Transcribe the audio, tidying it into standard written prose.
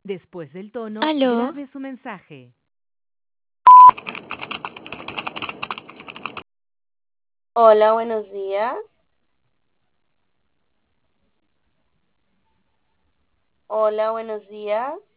Después del tono, Aló, grabe su mensaje. Hola, buenos días. Hola, buenos días.